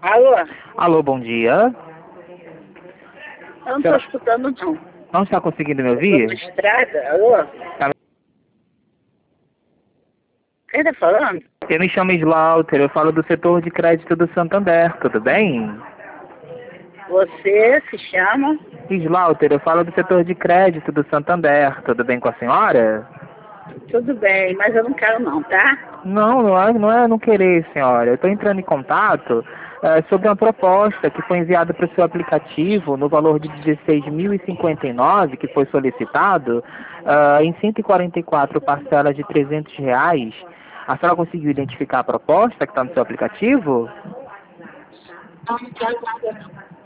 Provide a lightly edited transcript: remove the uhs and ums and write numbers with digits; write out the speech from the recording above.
Alô? Alô, bom dia. Eu não estou escutando, não. Não está conseguindo me Eu estou na ouvir? estrada. Alô? Tá- Quem está falando? Eu me chamo Slaughter, eu falo do setor de crédito do Santander, tudo bem? Você se chama? Slaughter, eu falo do setor de crédito do Santander, tudo bem com a senhora? Tudo bem, mas eu não quero não, tá? Não é não querer, senhora. Eu estou entrando em contato sobre uma proposta que foi enviada para o seu aplicativo no valor de 16.059, que foi solicitado, em 144 parcelas de R$ 300. A senhora conseguiu identificar a proposta que está no seu aplicativo? Não, não quero nada não.